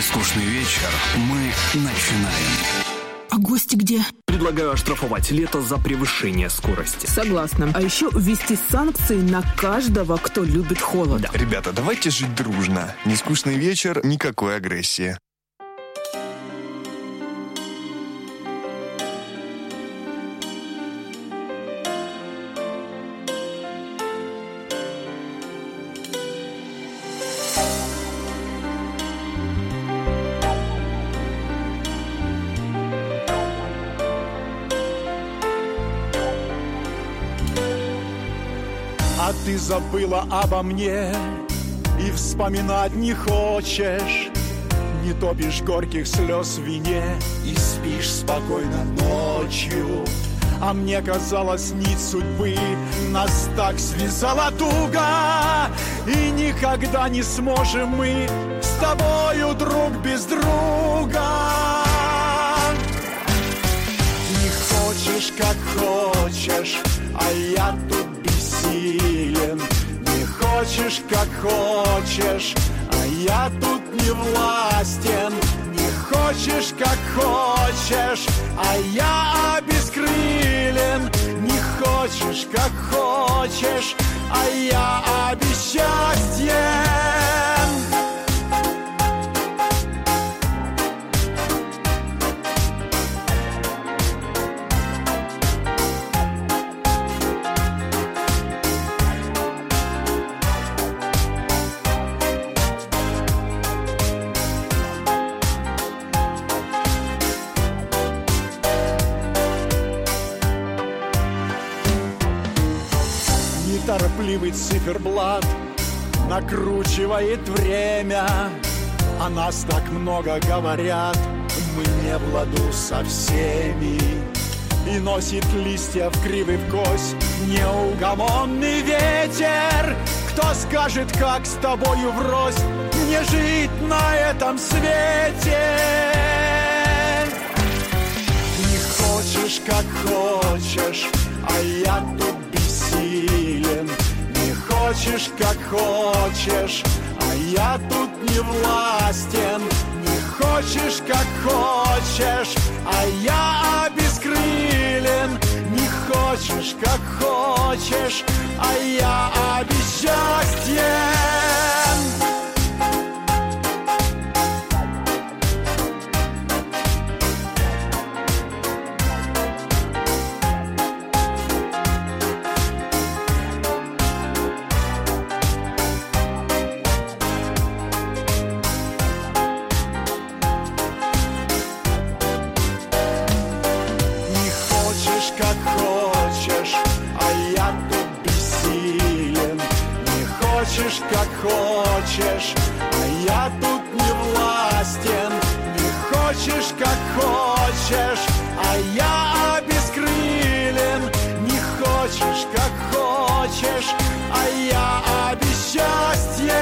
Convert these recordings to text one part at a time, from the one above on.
Нескучный вечер. Мы начинаем. А гости где? Предлагаю оштрафовать лето за превышение скорости. Согласна. А еще ввести санкции на каждого, кто любит холод. Да. Ребята, давайте жить дружно. Нескучный вечер, никакой агрессии. А ты забыла обо мне и вспоминать не хочешь. Не топишь горьких слез в вине и спишь спокойно ночью. А мне казалось, нить судьбы нас так связала туго, и никогда не сможем мы с тобою друг без друга. Не хочешь, как хочешь, а я тут бессилен. Не хочешь, как хочешь, а я тут не властен. Не хочешь, как хочешь, а я обескрылен. Не хочешь, как хочешь, а я обесчастьен. Неторопливый циферблат накручивает время. О нас так много говорят, мы не в ладу со всеми. И носит листья в кривый вкось неугомонный ветер. Кто скажет, как с тобою врозь мне жить на этом свете? Не хочешь, как хочешь, а я тут бессилен. Не хочешь, как хочешь, а я тут не властен. Не хочешь, как хочешь, а я обескрылен. Не хочешь, как хочешь, а я обесчастьен. Как хочешь, а я тут бессилен. Не хочешь, как хочешь, а я тут не властен. Не хочешь, как хочешь, а я обескрылен. Не хочешь, как хочешь, а я обесчастьен.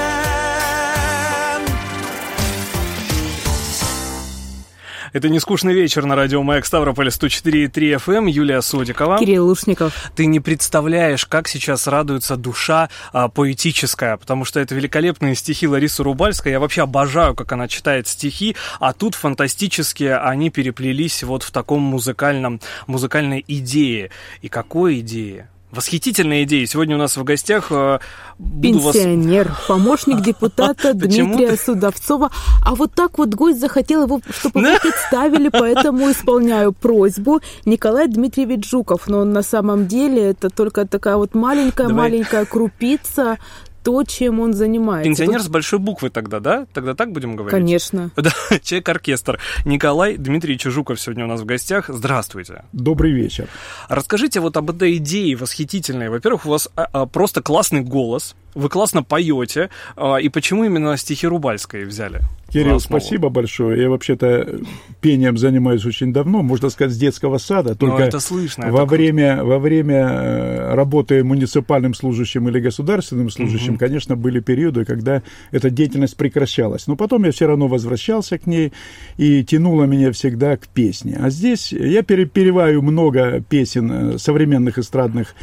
Это «Нескучный вечер» на радио Маяк Ставрополь 104,3 FM. Юлия Содикова. Кирилл Лушников. Ты не представляешь, как сейчас радуется душа поэтическая, потому что это великолепные стихи Ларисы Рубальской. Я вообще обожаю, как она читает стихи, а тут фантастически они переплелись вот в таком музыкальной идее. И какой идее? Восхитительная идея. Сегодня у нас в гостях пенсионер, помощник депутата Дмитрия Судовцова. А вот так вот гость захотел его, чтобы вы представили, поэтому исполняю просьбу. Николай Дмитриевич Жуков. Но на самом деле это только такая вот маленькая крупица, то, чем он занимается. Пенсионер с большой буквы тогда, да? Тогда так будем говорить? Конечно. Да, человек-оркестр. Николай Дмитриевич Жуков сегодня у нас в гостях. Здравствуйте. Добрый вечер. Расскажите вот об этой идее восхитительной. Во-первых, у вас просто классный голос, вы классно поете. И почему именно стихи Рубальской взяли? Кирилл, спасибо большое. Я вообще-то пением занимаюсь очень давно, можно сказать, с детского сада. Только это слышно. Во время работы муниципальным служащим или государственным служащим, конечно, были периоды, когда эта деятельность прекращалась. Но потом я все равно возвращался к ней, и тянуло меня всегда к песне. А здесь я перепеваю много песен современных эстрадных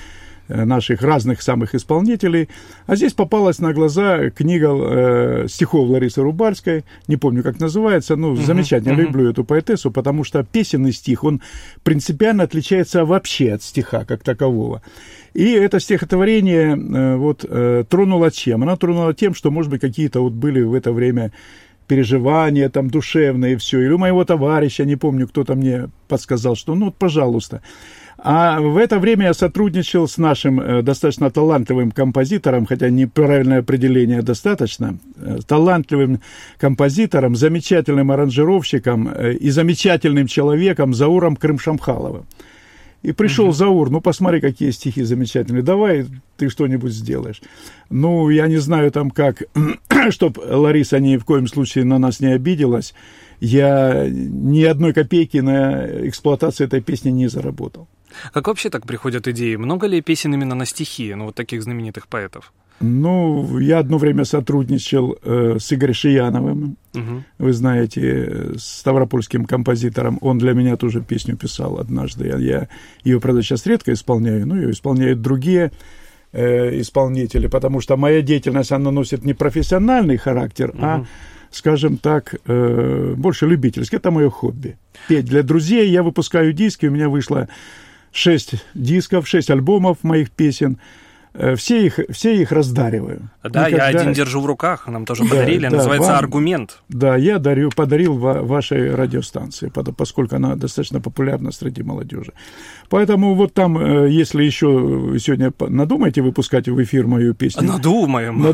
наших разных самых исполнителей. А здесь попалась на глаза книга стихов Ларисы Рубальской, не помню, как называется, замечательно, люблю эту поэтессу, потому что песенный стих, он принципиально отличается вообще от стиха как такового. И это стихотворение тронуло чем? Оно тронуло тем, что, может быть, какие-то были в это время переживания там душевные, и все. Или у моего товарища, не помню, кто-то мне подсказал, что пожалуйста. А в это время я сотрудничал с нашим достаточно талантливым композитором, хотя неправильное определение достаточно, талантливым композитором, замечательным аранжировщиком и замечательным человеком Зауром Крым-Шамхаловым. И пришел Заур, посмотри, какие стихи замечательные, давай ты что-нибудь сделаешь. Я не знаю там как, чтоб Лариса ни в коем случае на нас не обиделась, я ни одной копейки на эксплуатацию этой песни не заработал. Как вообще так приходят идеи? Много ли песен именно на стихи, таких знаменитых поэтов? Я одно время сотрудничал с Игорем Шияновым, вы знаете, с ставропольским композитором. Он для меня тоже песню писал однажды. Я ее, правда, сейчас редко исполняю, но ее исполняют другие исполнители, потому что моя деятельность, она носит не профессиональный характер, а, скажем так, больше любительский. Это мое хобби. Петь для друзей. Я выпускаю диски, у меня вышло 6 дисков, 6 альбомов моих песен. Все их раздариваю. Да, я один держу в руках, нам тоже подарили, называется вам, «Аргумент». Да, я подарил вашей радиостанции, поскольку она достаточно популярна среди молодежи. Поэтому там, если еще сегодня надумаете выпускать в эфир мою песню... Надумаем.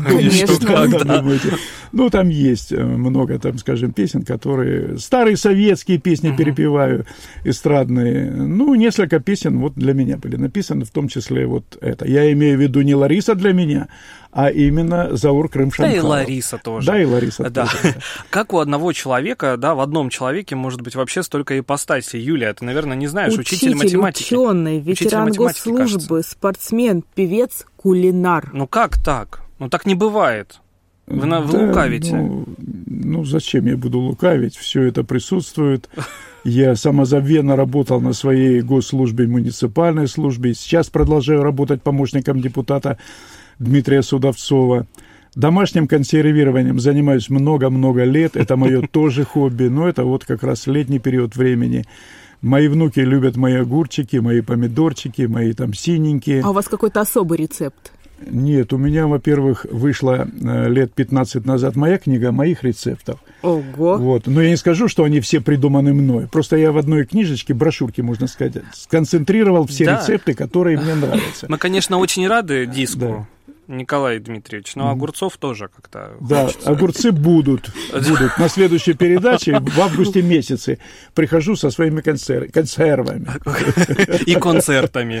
Конечно. Там есть много, скажем, песен, которые... Старые советские песни перепеваю, эстрадные. Несколько песен для меня были написаны, в том числе это. Я имею в виду не Лариса для меня, а именно Заур Крым-Шамхалов. Да и Лариса тоже. Да, и Лариса тоже. Как у одного человека, в одном человеке может быть вообще столько ипостасей? Юлия, ты, наверное, не знаешь, учитель математики. Ученый, ветеран госслужбы, спортсмен, певец, кулинар. Как так? Так не бывает. Вы лукавите. Зачем я буду лукавить? Все это присутствует. Я самозабвенно работал на своей госслужбе, муниципальной службе. Сейчас продолжаю работать помощником депутата Дмитрия Судовцова. Домашним консервированием занимаюсь много-много лет. Это мое тоже хобби. Но это как раз летний период времени. Мои внуки любят мои огурчики, мои помидорчики, мои синенькие. А у вас какой-то особый рецепт? Нет, у меня, во-первых, вышла лет 15 назад моя книга моих рецептов. Ого! Но я не скажу, что они все придуманы мной. Просто я в одной книжечке, брошюрке, можно сказать, сконцентрировал все рецепты, которые мне нравятся. Мы, конечно, очень рады диску, Николай Дмитриевич, но огурцов тоже как-то хочется. Огурцы будут. На следующей передаче в августе месяце прихожу со своими консервами. И концертами.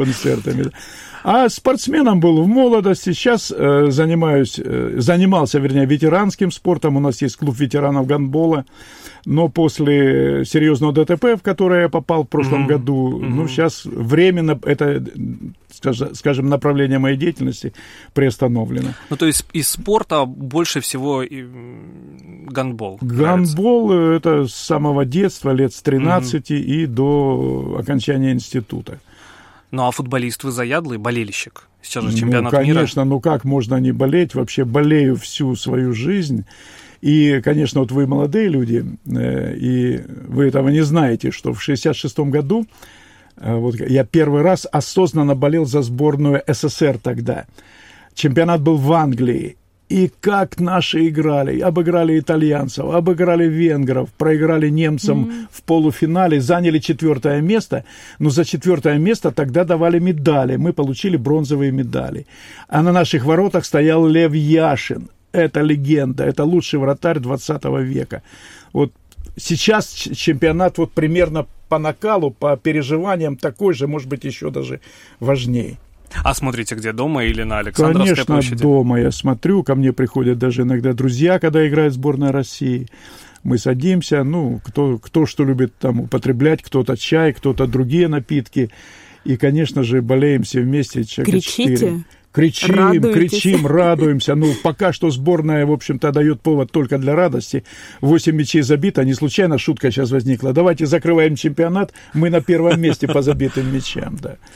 А спортсменом был в молодости. Сейчас занимался, ветеранским спортом. У нас есть клуб ветеранов гандбола. Но после серьезного ДТП, в которое я попал в прошлом году, сейчас временно это, скажем, направление моей деятельности приостановлено. То есть из спорта больше всего гандбол? Гандбол это с самого детства, лет с 13 и до окончания института. А футболист вы заядлый, болельщик? Сейчас же чемпионат мира. Конечно, как можно не болеть? Вообще болею всю свою жизнь. И, конечно, вы молодые люди, и вы этого не знаете, что в 1966 году я первый раз осознанно болел за сборную СССР тогда. Чемпионат был в Англии. И как наши играли, обыграли итальянцев, обыграли венгров, проиграли немцам в полуфинале, заняли 4 место, но за 4 место тогда давали медали, мы получили бронзовые медали. А на наших воротах стоял Лев Яшин, это легенда, это лучший вратарь 20 века. Сейчас чемпионат примерно по накалу, по переживаниям такой же, может быть, еще даже важнее. А смотрите где, дома или на Александровской площади? Конечно, дома я смотрю, ко мне приходят даже иногда друзья, когда играет сборная России. Мы садимся, кто что любит употреблять, кто-то чай, кто-то другие напитки. И, конечно же, болеем все вместе. Кричите? Кричим, радуемся. Пока что сборная, в общем-то, дает повод только для радости. 8 мячей забито, не случайно шутка сейчас возникла. Давайте закрываем чемпионат, мы на первом месте по забитым мячам, да.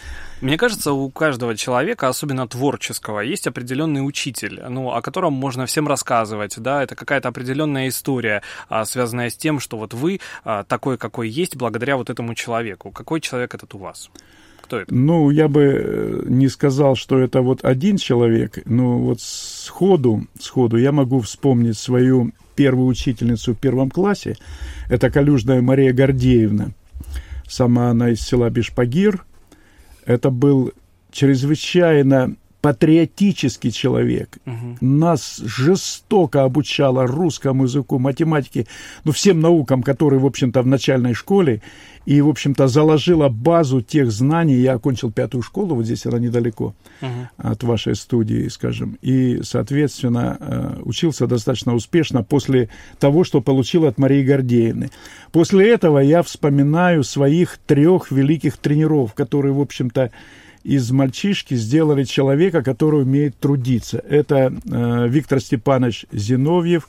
Мне кажется, у каждого человека, особенно творческого, есть определенный учитель, о котором можно всем рассказывать, да, это какая-то определенная история, связанная с тем, что вот вы такой, какой есть, благодаря вот этому человеку. Какой человек этот у вас? Кто это? Ну, я бы не сказал, что это вот один человек, но вот сходу я могу вспомнить свою первую учительницу в 1 классе. Это Калюжная Мария Гордеевна. Сама она из села Бишпагир. Это был чрезвычайно патриотический человек. Нас жестоко обучала русскому языку, математике, всем наукам, которые, в общем-то, в начальной школе, и, в общем-то, заложила базу тех знаний. Я окончил 5-ю школу, вот здесь она недалеко от вашей студии, скажем, и, соответственно, учился достаточно успешно после того, что получил от Марии Гордеевны. После этого я вспоминаю своих 3 великих тренеров, которые, в общем-то, из мальчишки сделали человека, который умеет трудиться. Это Виктор Степанович Зиновьев,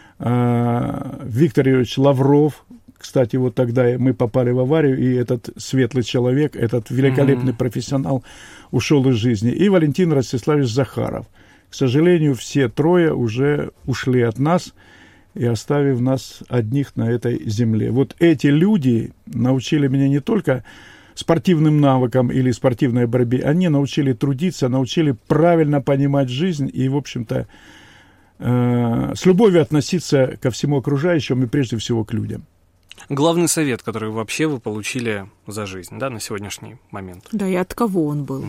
Виктор Юрьевич Лавров. Кстати, вот тогда мы попали в аварию, и этот светлый человек, этот великолепный профессионал ушел из жизни. И Валентин Ростиславович Захаров. К сожалению, все 3 уже ушли от нас, и оставив нас одних на этой земле. Вот эти люди научили меня не только спортивным навыкам или спортивной борьбе, они научили трудиться, научили правильно понимать жизнь и, в общем-то, с любовью относиться ко всему окружающему и прежде всего к людям. Главный совет, который вообще вы получили за жизнь, да, на сегодняшний момент? Да, и от кого он был?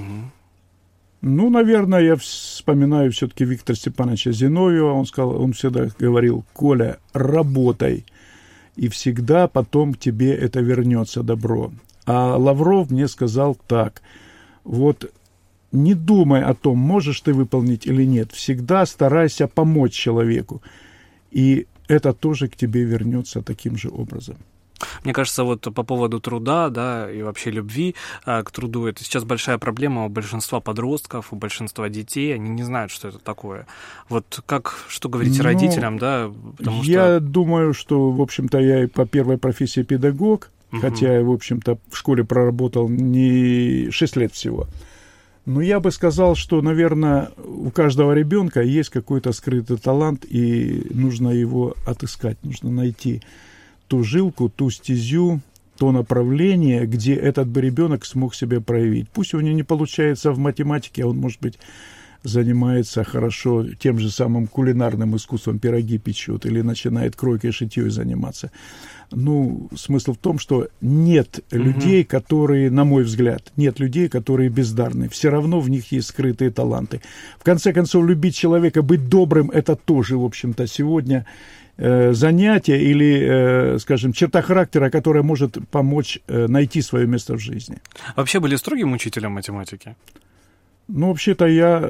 Ну, наверное, я вспоминаю все-таки Виктора Степановича Зиновьева. Он всегда говорил: Коля, работай, и всегда потом тебе это вернется добро. А Лавров мне сказал так: вот не думай о том, можешь ты выполнить или нет, всегда старайся помочь человеку, и это тоже к тебе вернется таким же образом. Мне кажется, вот по поводу труда, да, и вообще любви к труду, это сейчас большая проблема у большинства подростков, у большинства детей, они не знают, что это такое. Вот что говорите родителям, да? Потому я думаю, что, в общем-то, я и по первой профессии педагог, хотя я, в общем-то, в школе проработал не 6 лет всего. Но я бы сказал, что, наверное, у каждого ребенка есть какой-то скрытый талант, и нужно его отыскать, нужно найти ту жилку, ту стезю, то направление, где этот бы ребенок смог себя проявить. Пусть у него не получается в математике, а он, может быть, занимается хорошо тем же самым кулинарным искусством, пироги печет, или начинает кройкой, шитьей заниматься. Ну, смысл в том, что нет людей, которые, на мой взгляд, нет людей, которые бездарны. Все равно в них есть скрытые таланты. В конце концов, любить человека, быть добрым, это тоже, в общем-то, сегодня занятие или, скажем, черта характера, которая может помочь найти свое место в жизни. Вообще были строгим учителем математики? Ну, вообще-то я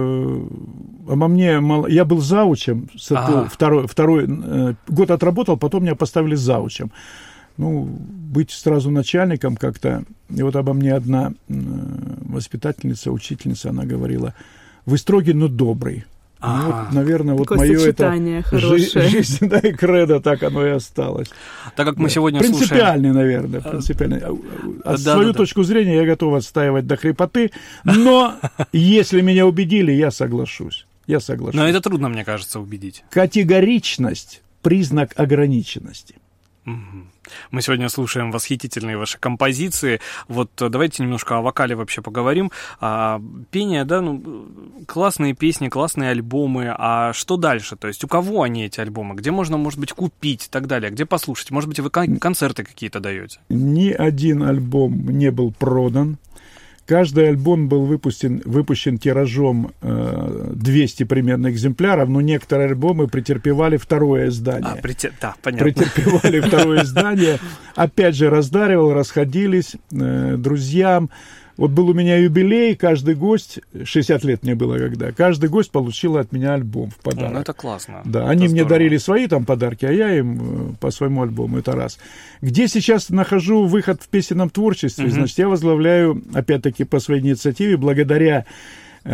был заучем, второй год отработал, потом меня поставили заучем. Ну, быть сразу начальником как-то. И вот обо мне одна воспитательница, учительница, она говорила: вы строгий, но добрый. Ну, вот, наверное, вот мое это жизнь, да, и кредо, так оно и осталось. Так как мы сегодня принципиальный, наверное, принципиальный. Свою точку зрения я готов отстаивать до хрипоты, но если меня убедили, я соглашусь. Но это трудно, мне кажется, убедить. Категоричность – признак ограниченности. Мы сегодня слушаем восхитительные ваши композиции. Вот давайте немножко о вокале вообще поговорим. Пение, да, классные песни, классные альбомы. А что дальше? То есть у кого они, эти альбомы? Где можно, может быть, купить и так далее? Где послушать? Может быть, вы концерты какие-то даете? Ни один альбом не был продан. Каждый альбом был выпущен тиражом 200 примерно экземпляров, но некоторые альбомы претерпевали второе издание. Да, понятно. Претерпевали второе издание. Опять же, раздаривал, расходились друзьям. Вот был у меня юбилей, каждый гость, 60 лет мне было когда, каждый гость получил от меня альбом в подарок. Ну, это классно. Да, это они здорово. Мне дарили свои там подарки, а я им по своему альбому, это раз. Где сейчас нахожу выход в песенном творчестве, значит, я возглавляю, опять-таки, по своей инициативе, благодаря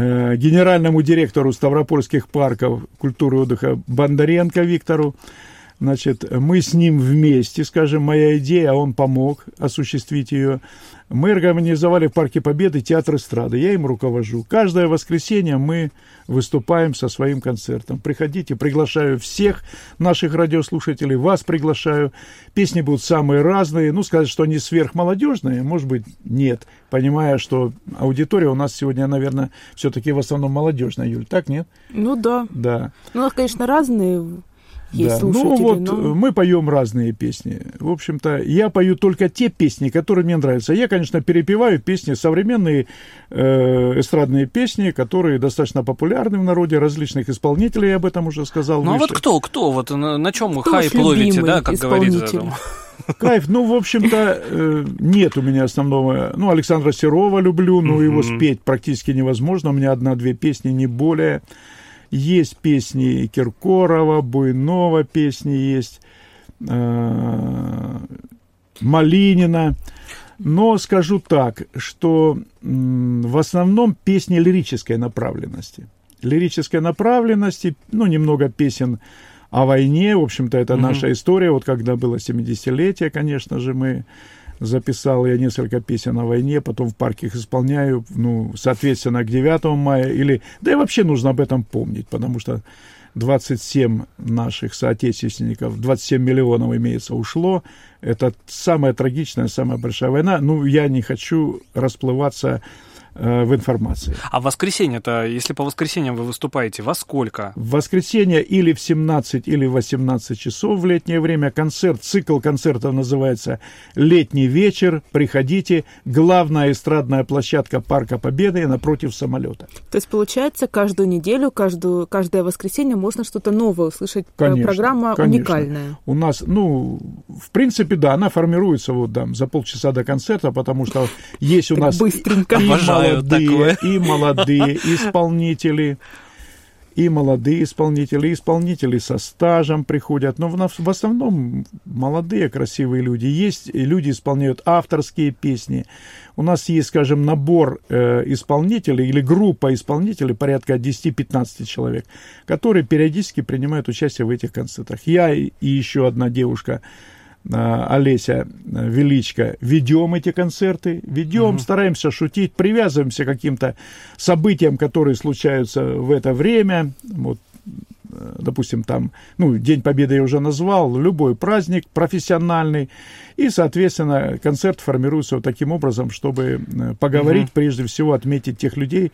генеральному директору Ставропольских парков культуры и отдыха Бондаренко Виктору, Значит, мы с ним вместе, скажем, моя идея, а он помог осуществить ее. Мы организовали в Парке Победы театр эстрады, я им руковожу. Каждое воскресенье мы выступаем со своим концертом. Приходите, приглашаю всех наших радиослушателей, вас приглашаю. Песни будут самые разные. Ну, сказать, что они сверхмолодежные, может быть, нет. Понимая, что аудитория у нас сегодня, наверное, все-таки в основном молодежная, Юль, так, нет? Ну да. Да. Ну, у нас, конечно, разные есть слушатели. Ну вот мы поем разные песни. В общем-то, я пою только те песни, которые мне нравятся. Я, конечно, перепеваю песни, современные эстрадные песни, которые достаточно популярны в народе, различных исполнителей, я об этом уже сказал. Ну выше. А вот кто? Вот на чем хайп ловите, да, как говорится? Кайф, ну, в общем-то, нет у меня основного. Ну, Александра Серова люблю, но его спеть практически невозможно. У меня 1-2 песни, не более. Есть песни Киркорова, Буйнова песни есть, Малинина. Но скажу так, что в основном песни лирической направленности. Лирической направленности, ну, немного песен о войне. В общем-то, это наша история. Вот когда было 70-летие, конечно же, записал я несколько песен о войне, потом в парке их исполняю, ну, соответственно, к 9 мая, да и вообще нужно об этом помнить, потому что 27 наших соотечественников, 27 миллионов, имеется, ушло. Это самая трагичная, самая большая война. Ну, я не хочу расплываться в информации. А в воскресенье-то, если по воскресеньям вы выступаете, во сколько? В воскресенье или в 17, или в 18 часов в летнее время цикл концертов называется «Летний вечер». Приходите. Главная эстрадная площадка Парка Победы напротив самолета. То есть, получается, каждую неделю, каждое воскресенье можно что-то новое услышать. Конечно, программа уникальная. У нас, в принципе, да, она формируется за полчаса до концерта, потому что есть у нас... Быстренько. И молодые исполнители, исполнители со стажем приходят, но в основном молодые красивые люди. Есть люди, исполняют авторские песни. У нас есть, скажем, набор исполнителей или группа исполнителей, порядка 10-15 человек, которые периодически принимают участие в этих концертах. Я и еще одна девушка, Олеся Величко, ведем эти концерты, стараемся шутить, привязываемся к каким-то событиям, которые случаются в это время. Вот, допустим, там, День Победы я уже назвал, любой праздник профессиональный, и, соответственно, концерт формируется вот таким образом, чтобы поговорить, прежде всего, отметить тех людей,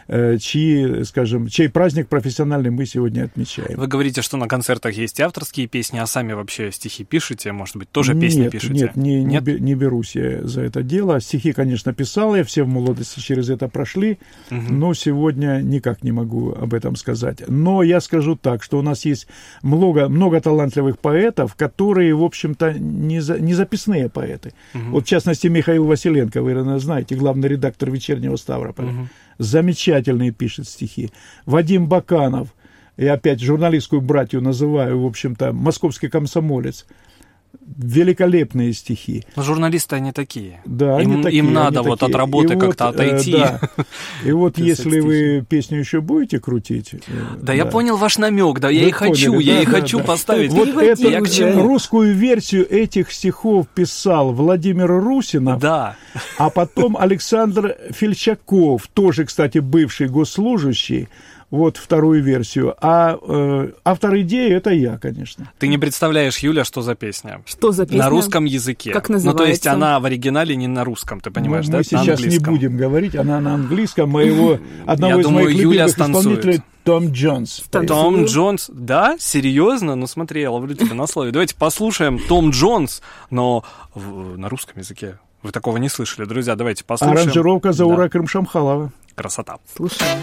чей праздник профессиональный мы сегодня отмечаем. Вы говорите, что на концертах есть авторские песни, а сами вообще стихи пишете? Может быть, тоже песни пишете? Нет, не берусь я за это дело. Стихи, конечно, писал я, все в молодости через это прошли, но сегодня никак не могу об этом сказать. Но я скажу так, что у нас есть много талантливых поэтов, которые, в общем-то, не записные поэты. Вот, в частности, Михаил Василенко, вы, наверное, знаете, главный редактор «Вечернего Ставрополя». Замечательные пишет стихи. Вадим Баканов, я опять журналистскую братью называю, в общем-то, московский комсомолец. Великолепные стихи. Но журналисты они такие. Да, они такие. Им надо вот от работы как-то отойти. Да. И вот если вы песню еще будете крутить... Да, я понял ваш намек, да, я и хочу поставить. Вот эту русскую версию этих стихов писал Владимир Русинов, да. А потом Александр Фельчаков, тоже, кстати, бывший госслужащий, вот вторую версию. А автор идеи — это я, конечно. Ты не представляешь, Юля, что за песня? Что за песня? На русском языке. Как называется? То есть она в оригинале не на русском, ты понимаешь, да? Мы сейчас не будем говорить, она на английском. Одного из моих любимых исполнителей Том Джонс. Том Джонс? Да? Серьезно? Ну смотри, я ловлю тебя на слове. Давайте послушаем Том Джонс, но на русском языке. Вы такого не слышали, друзья. Давайте послушаем. Аранжировка Заура Крымшамхалова. Красота. Слушаем.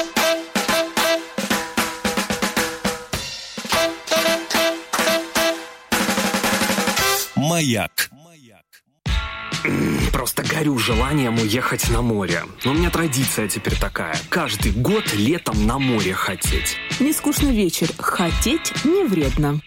Маяк. Просто горю желанием уехать на море. Но у меня традиция теперь такая. Каждый год летом на море хотеть. Нескучный вечер. Хотеть не вредно.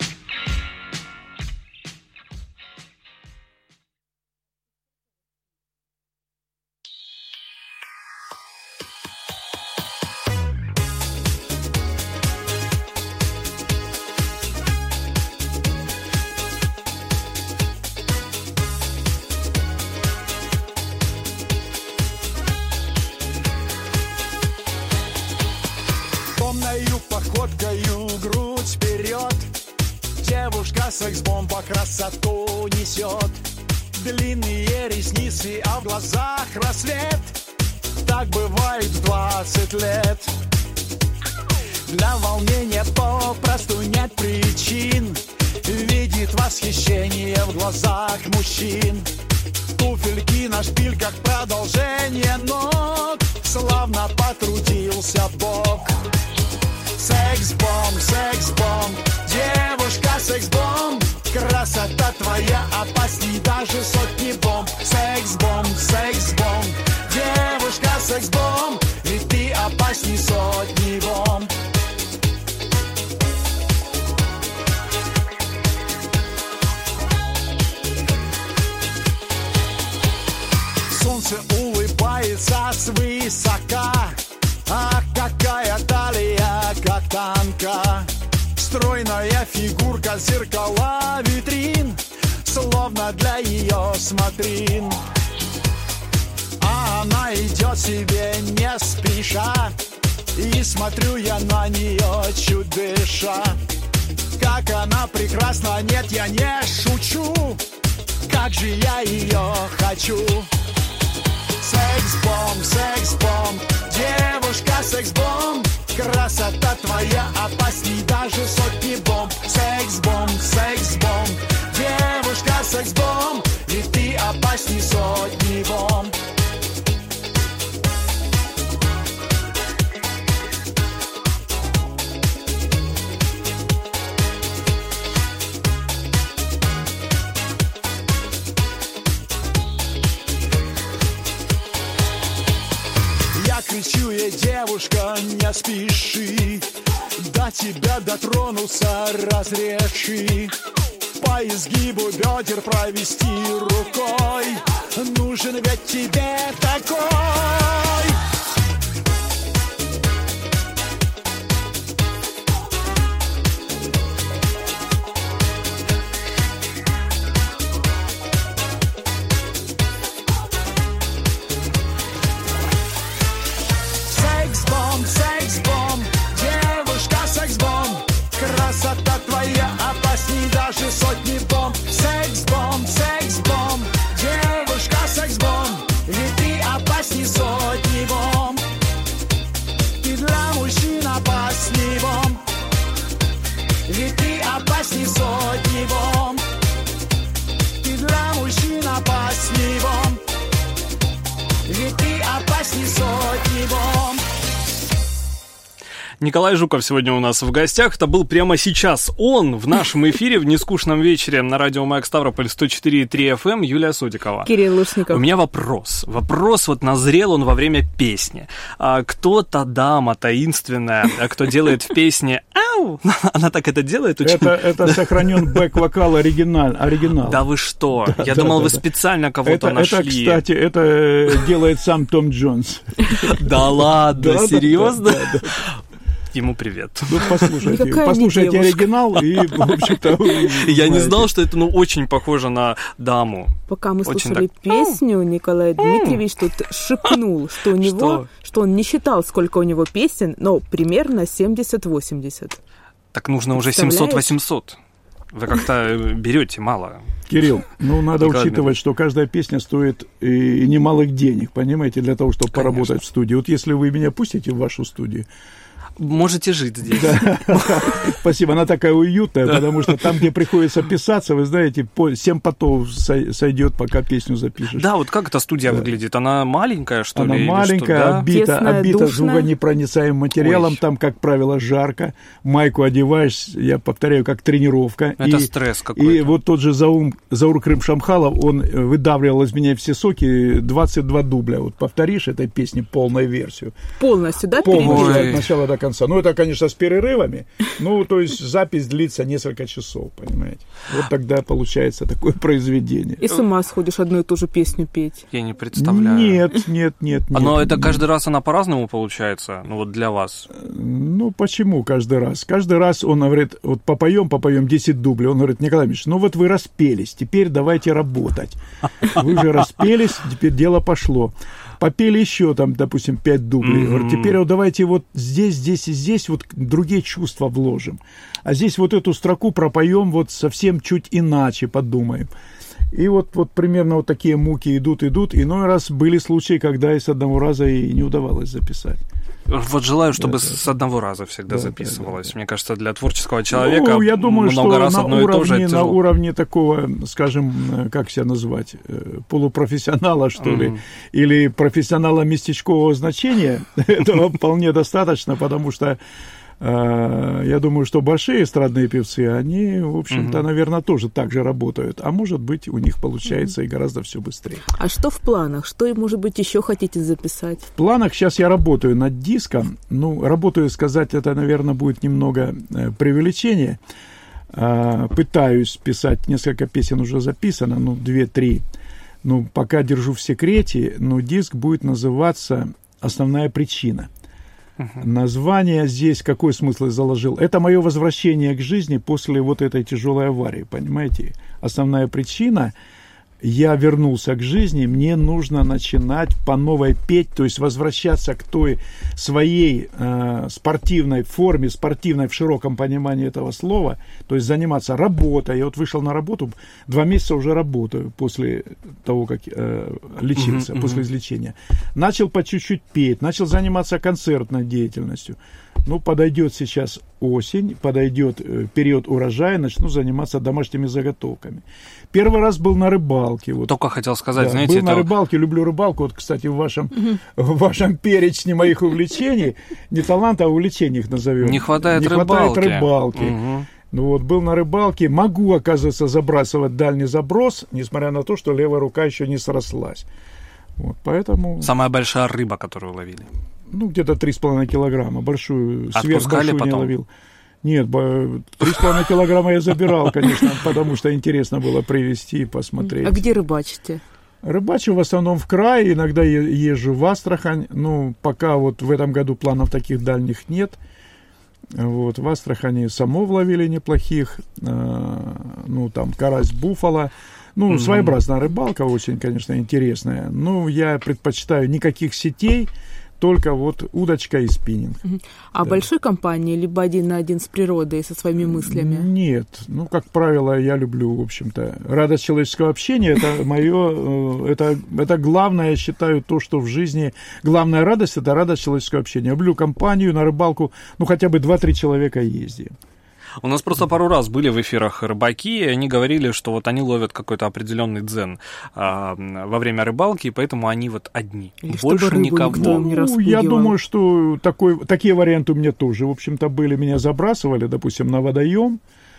секс-бомба красоту несет. Длинные ресницы, а в глазах рассвет. Так бывает в 20 лет. Для волнения попросту нет причин. Видит восхищение в глазах мужчин. Туфельки на шпильках, продолжение ног. Славно потрудился Бог. Секс-бомб, секс-бомб, девушка секс-бомб. Красота твоя опасней даже сотни бомб. Секс-бомб, секс-бомб, девушка секс-бомб. Ведь ты опасней сотни бомб. Солнце улыбается свысока. Ах, какая талия, как танка. Стройная фигурка, зеркала витрин, словно для ее смотрин. А она идет себе не спеша, и смотрю я на нее чуть дыша. Как она прекрасна, нет, я не шучу. Как же я ее хочу. Секс-бомб, секс-бомб, девушка секс-бомб. Красота твоя опасней даже сотни бомб. Секс-бомб, секс-бомб, девушка секс-бомб. И ты опасней сотни бомб. Кричу ей, девушка, не спеши, до тебя дотронуться разреши. По изгибу бедер провести рукой, нужен ведь тебе такой. Секс-бомб, девушка секс-бомб. Красота твоя опасней даже сотни бомб. Секс-бомб, секс-бомб, девушка секс-бомб. Ведь ты опасней сотни бомб. Ты для мужчин опасней бомб. Ведь ты опасней сотни бомб. Ты для мужчин опасней бомб. Ведь ты опасней сотни бомб. Николай Жуков сегодня у нас в гостях. Это был прямо сейчас он в нашем эфире в нескучном вечере на радио Маяк Ставрополь 104.3 FM. Юлия Сотикова. Кирилл Лушников. У меня вопрос. Вопрос вот назрел он во время песни. Кто та дама таинственная, кто делает в песне «Ау!» Она так это делает? Это сохранен бэк-вокал оригинал. Да вы что? Я думал, вы специально кого-то нашли. Это, кстати, это делает сам Том Джонс. Да ладно, серьезно? Ему привет. Ну, послушайте оригинал и, в общем-то... Я не знал, что это, очень похоже на даму. Пока мы слушали песню, Николай Дмитриевич тут шепнул, что у него, что он не считал, сколько у него песен, но примерно 70-80. Так нужно уже 700-800. Вы как-то берете мало. Кирилл, надо учитывать, что каждая песня стоит и немалых денег, понимаете, для того, чтобы поработать в студии. Вот если вы меня пустите в вашу студию, можете жить здесь. Да. Спасибо, она такая уютная, потому что там, где приходится писаться, вы знаете, 7 потов сойдет, пока песню запишешь. Да, вот как эта студия выглядит? Она маленькая, что ли? Она маленькая, обита звуконепроницаемым материалом, там, как правило, жарко, майку одеваешь, я повторяю, как тренировка. Это стресс какой-то. И вот тот же Заур Крым-Шамхалов, он выдавливал из меня все соки, 22 дубля. Вот повторишь этой песни полную версию. Полностью, да? Полностью, от начала до конца. Это, конечно, с перерывами. То есть запись длится несколько часов, понимаете. Вот тогда получается такое произведение. И с ума сходишь одну и ту же песню петь. Я не представляю. Нет. Но это каждый раз она по-разному получается? Вот для вас. Почему каждый раз? Каждый раз он говорит, вот попоем 10 дублей. Он говорит, Николай Ильич, вот вы распелись, теперь давайте работать. Вы же распелись, теперь дело пошло. Попели еще там, допустим, 5 дублей. Говорю, теперь вот давайте вот здесь, здесь и здесь вот другие чувства вложим. А здесь вот эту строку пропоем вот совсем чуть иначе, подумаем. И вот примерно вот такие муки идут. Иной раз были случаи, когда и с одного раза и не удавалось записать. Вот желаю, чтобы с одного раза всегда записывалось. Да. Мне кажется, для творческого человека я думаю, много раз одно и то же. На уровне такого, скажем, как себя назвать, полупрофессионала, что ли, или профессионала местечкового значения, этого вполне достаточно, потому что я думаю, что большие эстрадные певцы, они, в общем-то, наверное, тоже так же работают. А может быть, у них получается и гораздо все быстрее. А что в планах? Что, может быть, еще хотите записать? В планах сейчас я работаю над диском. Работаю, сказать, это, наверное, будет немного преувеличение. Пытаюсь писать, несколько песен уже записано, 2-3. Пока держу в секрете, но диск будет называться «Основная причина». Название здесь, какой смысл я заложил? Это мое возвращение к жизни после вот этой тяжелой аварии, понимаете? Основная причина, я вернулся к жизни, мне нужно начинать по новой петь, то есть возвращаться к той своей спортивной форме, спортивной в широком понимании этого слова, то есть заниматься работой. Я вот вышел на работу, 2 месяца уже работаю после того, как лечился, после излечения. Начал по чуть-чуть петь, начал заниматься концертной деятельностью. Подойдет сейчас осень, подойдет период урожая, начну заниматься домашними заготовками. Первый раз был на рыбалке. Только хотел сказать, знаете... Был на рыбалке, люблю рыбалку. Вот, кстати, в вашем перечне моих увлечений, не таланта, а увлечений их назовем. Не хватает рыбалки. Был на рыбалке. Могу, оказывается, забрасывать дальний заброс, несмотря на то, что левая рука еще не срослась. Поэтому... Самая большая рыба, которую ловили? Где-то 3,5 килограмма. Большую, сверхбольшую не ловил. Нет, 3,5 килограмма я забирал, конечно, потому что интересно было привезти, посмотреть. А где рыбачите? Рыбачу в основном в край, иногда езжу в Астрахань. Пока вот в этом году планов таких дальних нет. В Астрахани самов ловили неплохих. Там карась, буфало. Своеобразная рыбалка, очень, конечно, интересная. Я предпочитаю никаких сетей, только удочка и спиннинг. А большой компании, либо один на один с природой, со своими мыслями? Нет. Как правило, я люблю, в общем-то, радость человеческого общения. Это мое, это главное, я считаю, то, что в жизни... Главная радость – это радость человеческого общения. Я люблю компанию, на рыбалку, хотя бы 2-3 человека ездим. У нас просто пару раз были в эфирах рыбаки, и они говорили, что они ловят какой-то определенный дзен во время рыбалки, и поэтому они одни. Или больше никого. Я думаю, что такие варианты у меня тоже, в общем-то, были. Меня забрасывали, допустим, на водоем,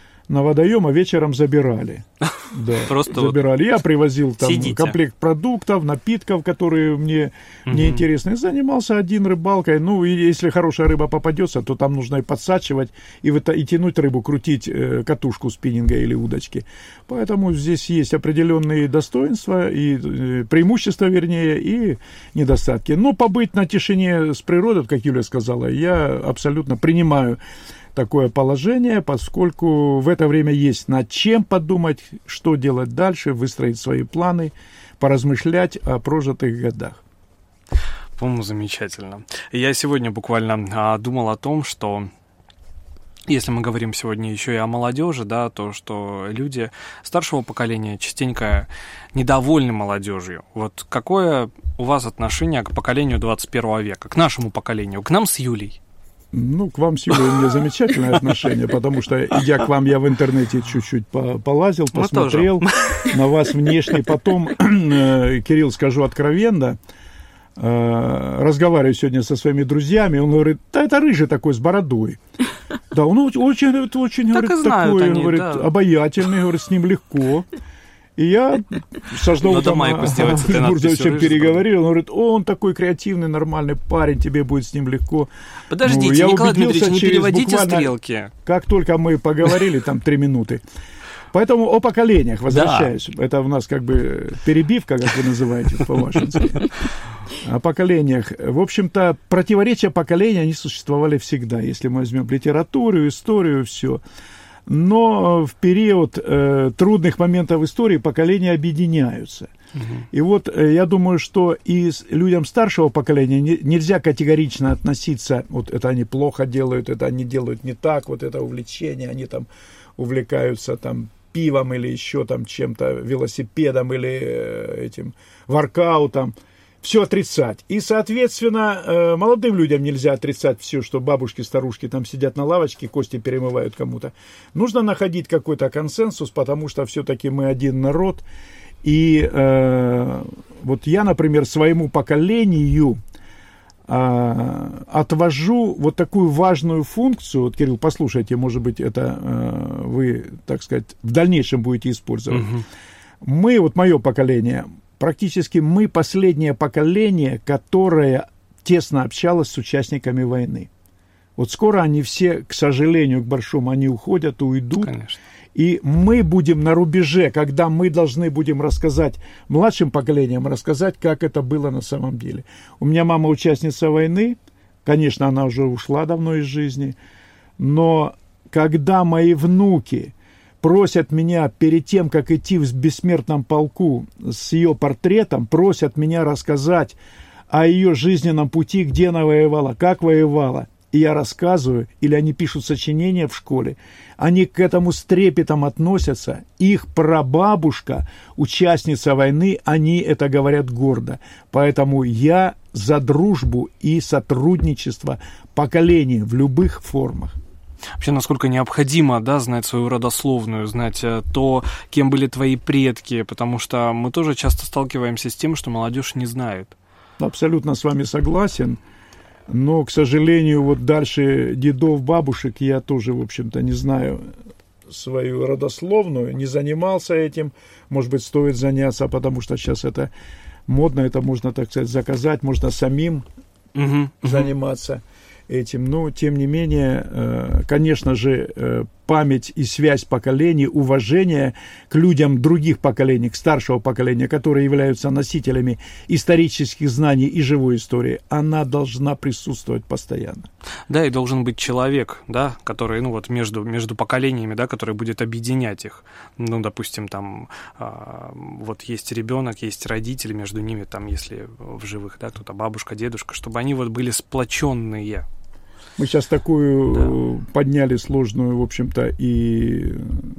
а вечером забирали. Да, просто забирали. Я привозил там комплект продуктов, напитков, которые мне интересны. Занимался один рыбалкой. И если хорошая рыба попадется, то там нужно и подсачивать, и тянуть рыбу, крутить катушку спиннинга или удочки. Поэтому здесь есть определенные достоинства, и преимущества, вернее, и недостатки. Побыть на тишине с природой, как Юля сказала, я абсолютно принимаю такое положение, поскольку в это время есть над чем подумать, что делать дальше, выстроить свои планы, поразмышлять о прожитых годах. По-моему, замечательно. Я сегодня буквально думал о том, что если мы говорим сегодня еще и о молодежи, то что люди старшего поколения частенько недовольны молодежью. Какое у вас отношение к поколению 21 века, к нашему поколению, к нам с Юлей? К вам с Юлей у меня замечательное отношение, потому что, идя к вам, я в интернете чуть-чуть полазил, посмотрел на вас внешне. Потом, Кирилл, скажу откровенно, разговариваю сегодня со своими друзьями, он говорит, это рыжий такой с бородой. Да, он очень говорит, такой, говорит, обаятельный, говорит, с ним легко. И я со Ждовым Мурзовичем переговорил, он говорит, он такой креативный, нормальный парень, тебе будет с ним легко. Подождите, Николай Дмитриевич, не переводите стрелки. Как только мы поговорили, 3 минуты. Поэтому о поколениях возвращаюсь. Да. Это у нас перебивка, как вы называете по-вашенски. О поколениях. В общем-то, противоречия поколения, они существовали всегда. Если мы возьмем литературу, историю, все. но в период трудных моментов истории поколения объединяются. И вот я думаю, что и людям старшего поколения нельзя категорично относиться, вот это они плохо делают, это они делают не так, вот это увлечение, они там увлекаются там пивом или еще там чем-то, велосипедом или этим воркаутом, все отрицать. И, соответственно, молодым людям нельзя отрицать все, что бабушки, старушки там сидят на лавочке, кости перемывают кому-то. Нужно находить какой-то консенсус, потому что все-таки мы один народ. И вот я, например, своему поколению отвожу вот такую важную функцию. Вот, Кирилл, послушайте, может быть, это вы, так сказать, в дальнейшем будете использовать. Мы, вот мое поколение, практически мы последнее поколение, которое тесно общалось с участниками войны. Вот скоро они все, к сожалению, к большому, они уходят, уйдут. Конечно. И мы будем на рубеже, когда мы должны будем рассказать младшим поколениям, рассказать, как это было на самом деле. У меня мама участница войны, конечно, она уже ушла давно из жизни, но когда мои внуки просят меня перед тем, как идти в бессмертном полку с ее портретом, просят меня рассказать о ее жизненном пути, где она воевала, как воевала, и я рассказываю, или они пишут сочинения в школе, они к этому с трепетом относятся. Их прабабушка, участница войны, они это говорят гордо. Поэтому я за дружбу и сотрудничество поколений в любых формах. Вообще, насколько необходимо, да, знать свою родословную, знать то, кем были твои предки, потому что мы тоже часто сталкиваемся с тем, что молодежь не знает. Абсолютно с вами согласен. Но, к сожалению, вот дальше дедов, бабушек я тоже, в общем-то, не знаю свою родословную, не занимался этим. Может быть, стоит заняться, потому что сейчас это модно, это можно, так сказать, заказать, можно самим заниматься этим. Но, тем не менее, конечно же, память и связь поколений, уважение к людям других поколений, к старшего поколения, которые являются носителями исторических знаний и живой истории, она должна присутствовать постоянно. Да, и должен быть человек, да, который, ну вот между поколениями, да, который будет объединять их. Ну, допустим, там вот есть ребенок, есть родители, между ними, там, если в живых, да, кто-то бабушка, дедушка, чтобы они вот были сплоченные. Мы сейчас такую подняли сложную, в общем-то, и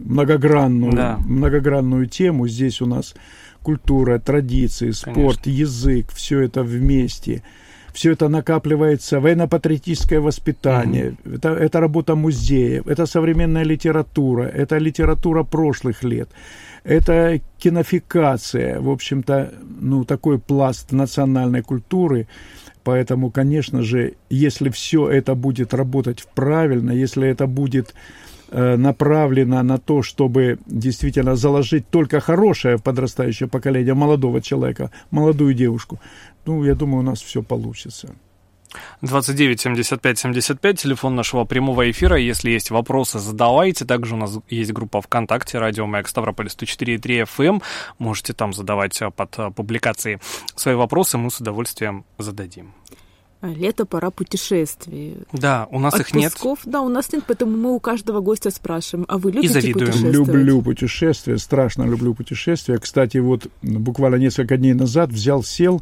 многогранную тему. Здесь у нас культура, традиции, спорт, конечно, язык, все это вместе. Все это накапливается, военно-патриотическое воспитание, это работа музеев, это современная литература, это литература прошлых лет, это кинофикация, в общем-то, ну, такой пласт национальной культуры. Поэтому, конечно же, если все это будет работать правильно, если это будет направлено на то, чтобы действительно заложить только хорошее подрастающее поколение молодого человека, молодую девушку, ну, я думаю, у нас все получится. 29 75 75, телефон нашего прямого эфира. Если есть вопросы, задавайте. Также у нас есть группа ВКонтакте «Радио Маяк Ставрополь» 104,3 FM. Можете там задавать под публикацией свои вопросы, мы с удовольствием зададим. Лето, пора путешествий. Да, у нас отпусков, их нет. Да, у нас нет, поэтому мы у каждого гостя спрашиваем, а вы любите путешествовать? Люблю путешествия, страшно люблю путешествия. Кстати, вот буквально несколько дней назад сел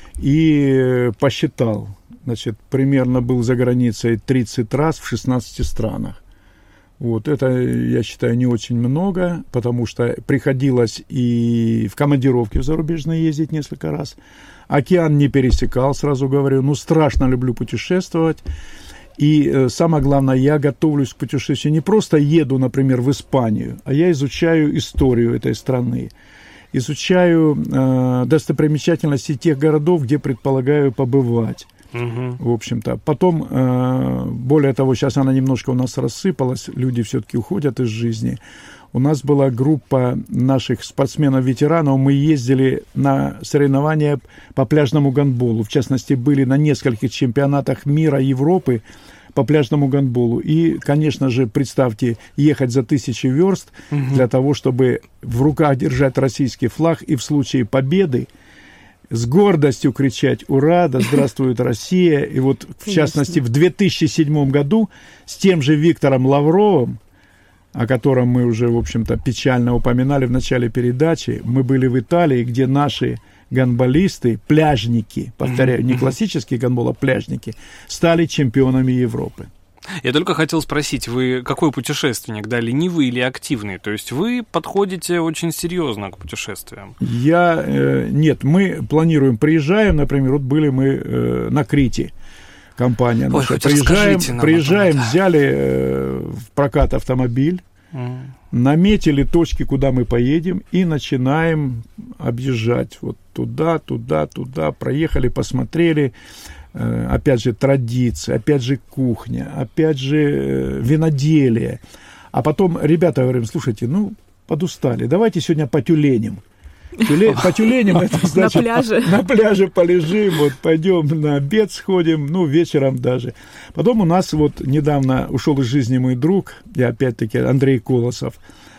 и посчитал. Значит, примерно был за границей 30 раз в 16 странах. Вот, это, я считаю, не очень много, потому что приходилось и в командировки зарубежные ездить несколько раз. Океан не пересекал, сразу говорю, ну, страшно люблю путешествовать. И самое главное, я готовлюсь к путешествию. Не просто еду, например, в Испанию, а я изучаю историю этой страны. Изучаю достопримечательности тех городов, где предполагаю побывать. В общем-то. Потом, более того, сейчас она немножко у нас рассыпалась, люди все-таки уходят из жизни. У нас была группа наших спортсменов-ветеранов, мы ездили на соревнования по пляжному гандболу. В частности, были на нескольких чемпионатах мира, Европы по пляжному гандболу. И, конечно же, представьте, ехать за 1000 верст для того, чтобы в руках держать российский флаг и в случае победы с гордостью кричать «Ура! Да здравствует Россия!». И вот, в частности, в 2007 году с тем же Виктором Лавровым о котором мы уже, в общем-то, печально упоминали в начале передачи. Мы были в Италии, где наши гандболисты, пляжники, повторяю, не классические гандбол, а пляжники, стали чемпионами Европы. Я только хотел спросить, вы какой путешественник, да, ленивый или активный? То есть вы подходите очень серьезно к путешествиям? Нет, мы планируем, приезжаем, например, вот были мы на Крите, компания наша. Приезжаем, взяли в прокат автомобиль, наметили точки, куда мы поедем, и начинаем объезжать. Вот туда, проехали, посмотрели. Опять же, традиции, опять же, кухня, опять же, виноделие. А потом ребята говорим, слушайте, подустали, давайте сегодня потюленим. Потюленим, это значит, на пляже полежим, вот пойдем на обед сходим, вечером даже. Потом у нас вот недавно ушел из жизни мой друг, и опять-таки Андрей Колосов.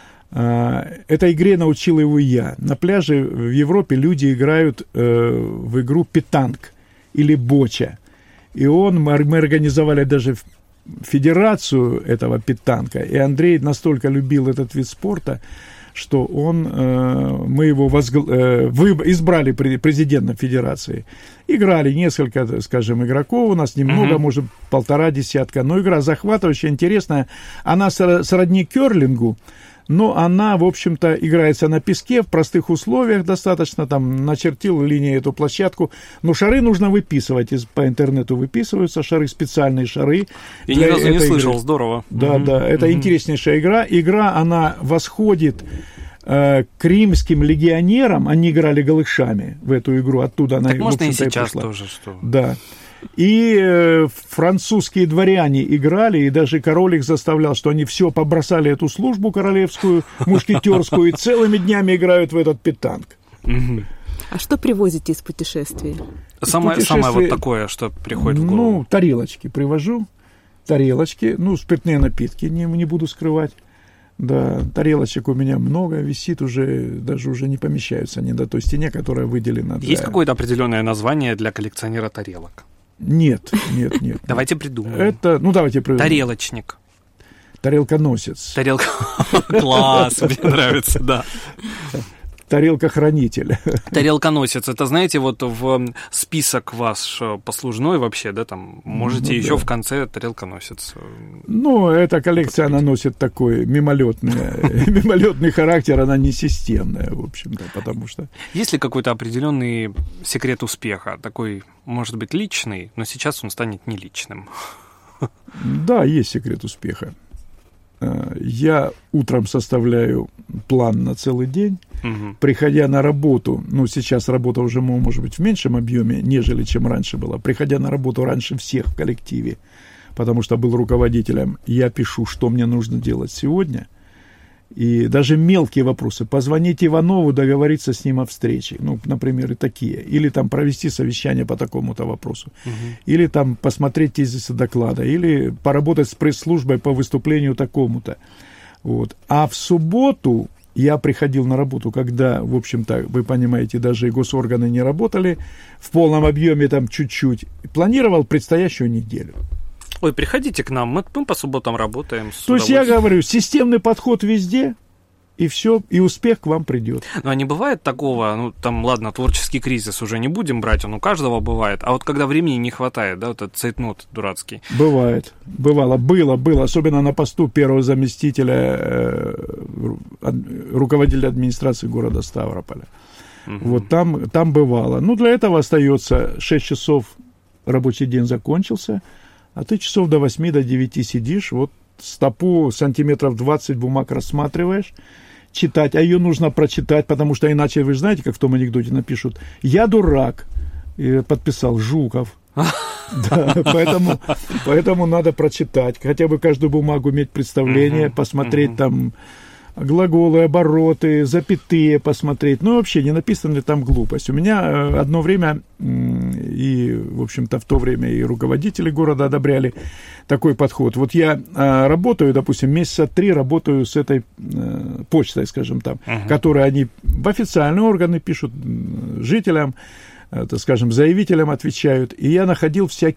Этой игре научил его я. На пляже в Европе люди играют в игру питанг или боча. И мы организовали даже федерацию этого питанга. И Андрей настолько любил этот вид спорта, что мы его избрали президентом федерации. Играли несколько, скажем, игроков, у нас немного, может, 1,5 десятка. Но игра захватывающая, интересная. Она сродни керлингу, но она, в общем-то, играется на песке в простых условиях достаточно, там начертил линии эту площадку, но шары нужно выписывать, по интернету выписываются шары, специальные шары. И ни разу не слышал, здорово. Да, это интереснейшая игра. Игра, она восходит к римским легионерам, они играли голышами в эту игру, оттуда она, так можно и сейчас пришла. Тоже, что... Да. И французские дворяне играли, и даже король их заставлял, что они все побросали эту службу королевскую, мушкетерскую, и целыми днями играют в этот питанг. А что привозите из путешествий? Самое вот такое, что приходит в голову. Тарелочки привожу, спиртные напитки, не буду скрывать. Да, тарелочек у меня много, висит даже уже не помещаются они до той стене, которая выделена. Есть какое-то определенное название для коллекционера тарелок? Нет. Давайте придумаем. Давайте придумаем. Тарелочник. Тарелконосец. Класс, мне нравится, да. Тарелкохранитель. Тарелконосец. Это, знаете, вот в список ваш послужной вообще, да, там можете еще в конце тарелконосец. Эта коллекция, она носит такой мимолетный характер, она не системная, в общем-то, потому что... Есть ли какой-то определенный секрет успеха? Такой, может быть, личный, но сейчас он станет не личным. Да, есть секрет успеха. Я утром составляю план на целый день, приходя на работу, сейчас работа уже, может быть, в меньшем объеме, нежели чем раньше была, приходя на работу раньше всех в коллективе, потому что был руководителем, я пишу, что мне нужно делать сегодня, и даже мелкие вопросы, позвонить Иванову, договориться с ним о встрече, например, и такие, или там провести совещание по такому-то вопросу, или там посмотреть тезисы доклада, или поработать с пресс-службой по выступлению такому-то. Вот. А в субботу я приходил на работу, когда, в общем-то, вы понимаете, даже и госорганы не работали в полном объеме, там чуть-чуть, планировал предстоящую неделю. Ой, приходите к нам, мы по субботам работаем. То есть я говорю, системный подход везде, и все, и успех к вам придет. А не бывает такого, ладно, творческий кризис уже не будем брать, он у каждого бывает, а вот когда времени не хватает, да, вот этот цейтнот дурацкий. Было, особенно на посту первого заместителя руководителя администрации города Ставрополя. Вот там бывало. Для этого остается 6 часов, рабочий день закончился, а ты часов до 8, до 9 сидишь, стопу сантиметров 20 бумаг рассматриваешь, читать, а ее нужно прочитать, потому что иначе, вы знаете, как в том анекдоте напишут, я дурак, и подписал Жуков. Да, поэтому надо прочитать, хотя бы каждую бумагу иметь представление, посмотреть там глаголы, обороты, запятые посмотреть. Вообще, не написана ли там глупость. У меня одно время, и, в общем-то, в то время и руководители города одобряли такой подход. Вот я работаю, допустим, месяца 3 работаю с этой почтой, скажем там, которую они в официальные органы пишут жителям, так скажем, заявителям отвечают. И я находил всякие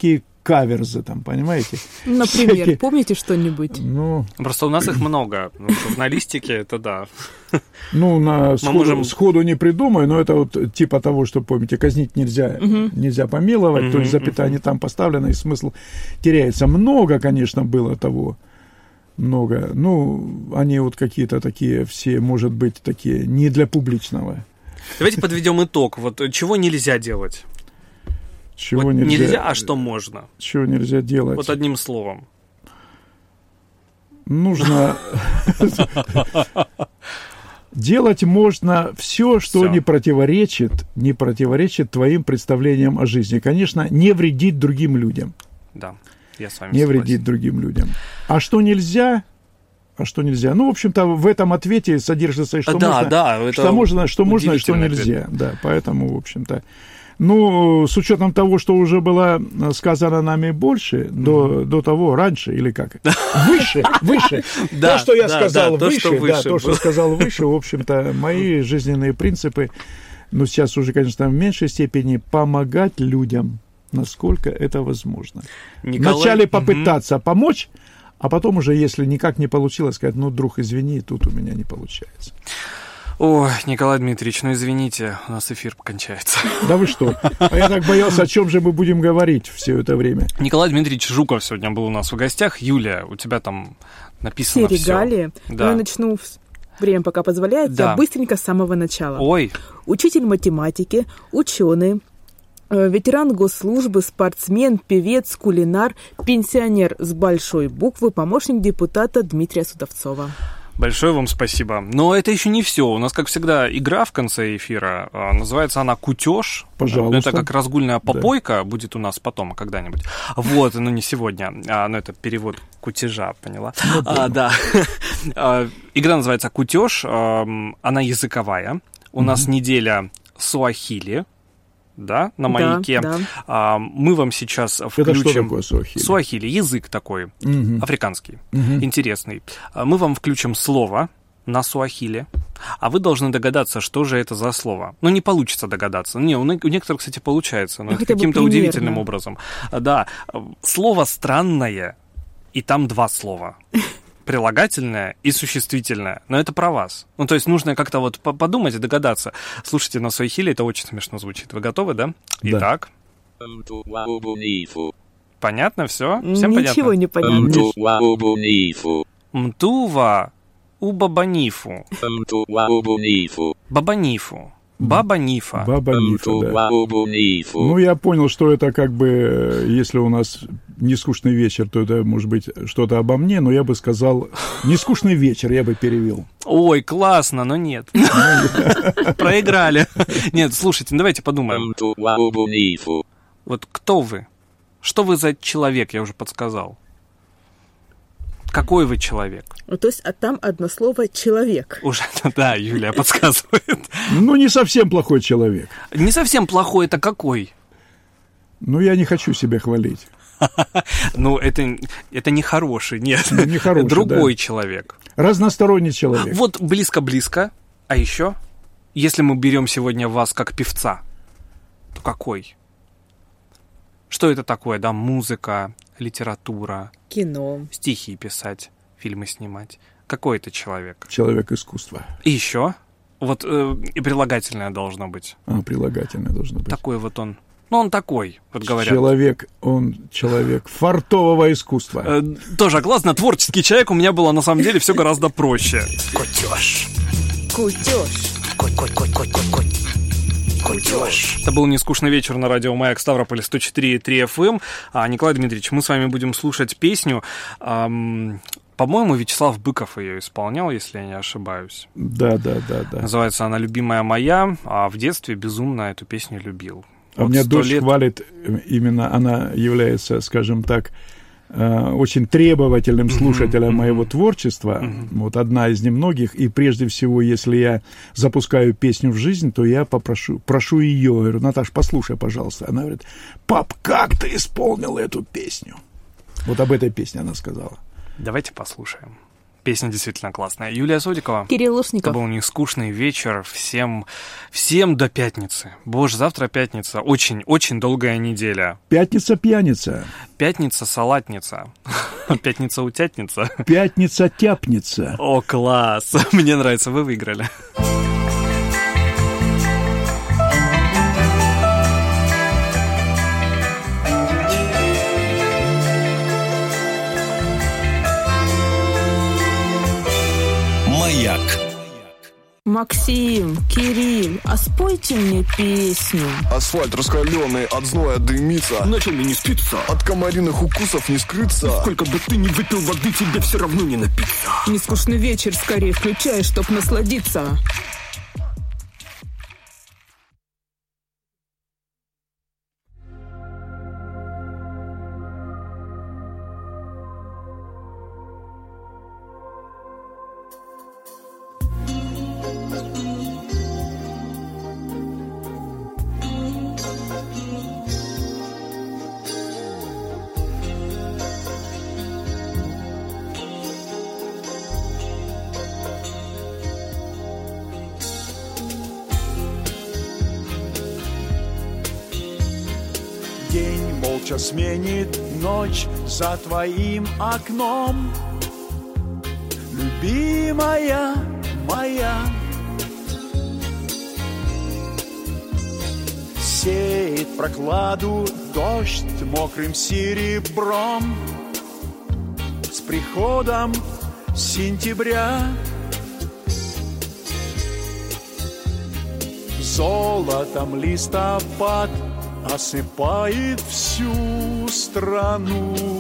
каверзы там, понимаете? Например, помните что-нибудь? Просто у нас их много. В журналистике это да. Сходу не придумаю, но это вот типа того, что, помните, казнить нельзя, нельзя помиловать, то есть запятая не там поставлена, и смысл теряется. Много, конечно, было того. Много. Они вот какие-то такие все, может быть, такие не для публичного. Давайте подведем итог. Вот чего нельзя делать? Чего нельзя, а что можно? Чего нельзя делать? Вот одним словом. Нужно... Делать можно все, что не противоречит твоим представлениям о жизни. Конечно, не вредить другим людям. Да, я с вами не согласен. Вредить другим людям. А что нельзя? В общем-то, в этом ответе содержится, что можно и что нельзя. Да, поэтому, в общем-то... с учетом того, что уже было сказано нами больше, до того, раньше, или как? Выше. То, что я сказал выше, в общем-то, мои жизненные принципы, сейчас уже, конечно, в меньшей степени помогать людям, насколько это возможно. Вначале попытаться помочь, а потом уже, если никак не получилось, сказать, друг, извини, тут у меня не получается. Ой, Николай Дмитриевич, извините, у нас эфир кончается. Да вы что? А я так боялся, о чем же мы будем говорить все это время. Николай Дмитриевич Жуков сегодня был у нас в гостях. Юлия, у тебя там написано все. Все регалии. Да. Я начну, время пока позволяет, быстренько с самого начала. Ой. Учитель математики, ученый, ветеран госслужбы, спортсмен, певец, кулинар, пенсионер с большой буквы, помощник депутата Дмитрия Судовцова. Большое вам спасибо. Но это еще не все. У нас, как всегда, игра в конце эфира. Называется она «Кутеж». Пожалуйста. Это как разгульная попойка будет у нас потом, когда-нибудь. Вот, не сегодня. Но это перевод кутежа, поняла? Да. Игра называется «Кутеж». Она языковая. У нас неделя суахили. Да, на маяке. Да. Мы вам сейчас включим... Это что такое суахили? Суахили, язык такой, африканский, интересный. Мы вам включим слово на суахили, а вы должны догадаться, что же это за слово. Не получится догадаться. У некоторых, кстати, получается, но это каким-то удивительным образом. Да, слово странное, и там два слова. Прилагательное и существительное. Но это про вас. То есть нужно как-то вот подумать и догадаться. Слушайте, на суахили это очень смешно звучит. Вы готовы, да? Итак. Понятно все? Всем Ничего понятно? Не понятно. Мтува убабанифу. Бабанифу. Баба-Нифа. Баба-Нифа, да. Я понял, что это как бы, если у нас нескучный вечер, то это может быть что-то обо мне, но я бы сказал, нескучный вечер я бы перевел. Ой, классно, но нет. Проиграли. Нет, слушайте, давайте подумаем. Вот кто вы? Что вы за человек, я уже подсказал. Какой вы человек? То есть, там одно слово «человек». Уже, да, Юлия подсказывает. Не совсем плохой человек. Не совсем плохой, это какой? Я не хочу себя хвалить. Это не хороший, нет. Не хороший, другой человек. Разносторонний человек. Вот близко-близко. А еще, если мы берем сегодня вас как певца, то какой? Что это такое, да? Музыка, литература, кино, стихи писать, фильмы снимать. Какой это человек? Человек искусства. И еще? Вот и прилагательное должно быть. Прилагательное должно быть. Такой вот он. Он такой, вот говорят. Человек фартового искусства. Тоже классно. Творческий человек. У меня было на самом деле все гораздо проще. Кутеж. Кутеж. Это был «Нескучный вечер» на радио «Маяк» Ставрополь 104,3 FM. Николай Дмитриевич, мы с вами будем слушать песню. По-моему, Вячеслав Быков ее исполнял, если я не ошибаюсь. Да. Называется она «Любимая моя», а в детстве безумно эту песню любил. Вот меня дочь хвалит, именно она является, скажем так, очень требовательным слушателем моего творчества. Вот одна из немногих. И прежде всего, если я запускаю песню в жизнь, то я прошу ее, говорю: Наташ, послушай, пожалуйста. Она говорит: пап, как ты исполнил эту песню? Вот об этой песне она сказала. Давайте послушаем. Песня действительно классная. Юлия Содикова. Кирилл Лушников. Это был нескучный вечер. Всем до пятницы. Боже, завтра пятница. Очень долгая неделя. Пятница-пьяница. Пятница-салатница. Пятница-утятница. Пятница-тяпница. О, класс. Мне нравится, вы выиграли. Маяк. Максим, Кирилл, а спойте мне песню. Асфальт раскаленный, от зноя дымится. Ночью мне не спится. От комариных укусов не скрыться. Сколько бы ты ни выпил воды, тебе все равно не напиться. Нескучный вечер скорее включай, чтоб насладиться. День молча сменит ночь за твоим окном. Любимая моя, сеет прокладу дождь мокрым серебром. С приходом сентября золотом листопад осыпает всю страну.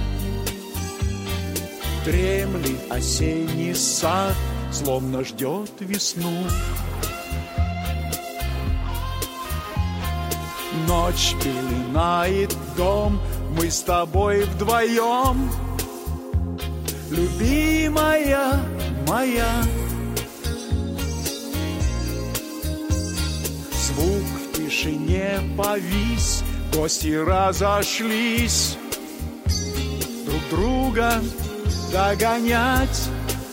Дремлет осенний сад, словно ждет весну. Ночь пеленает дом, мы с тобой вдвоем. Любимая моя, звук в тишине повис, гости разошлись друг друга догонять.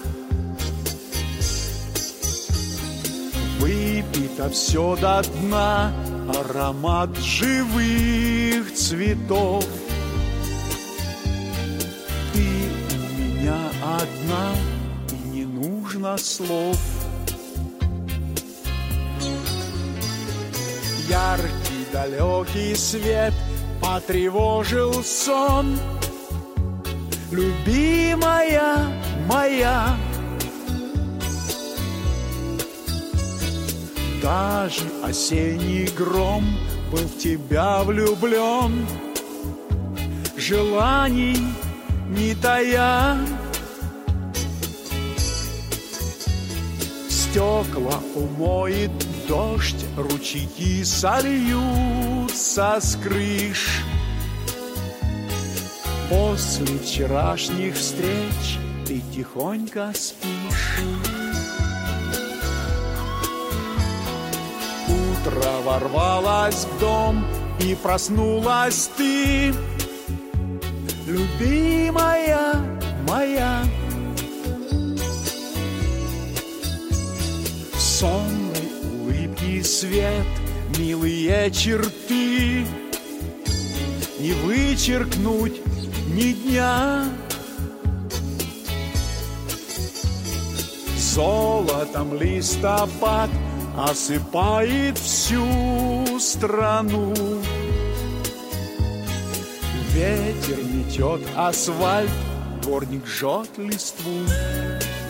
Выпито все до дна, аромат живых цветов. Ты у меня одна, и не нужно слов. Яркий далекий свет потревожил сон. Любимая моя, даже осенний гром был в тебя влюблен. Желаний не тая, стекла умоет дождь, ручейки сольются с крыш. После вчерашних встреч ты тихонько спишь. Утро ворвалось в дом, и проснулась ты, любимая моя. В сонной улыбке свет, милые черты, не вычеркнуть ни дня. Золотом листопад осыпает всю страну. Ветер метет асфальт, дворник жжет листву.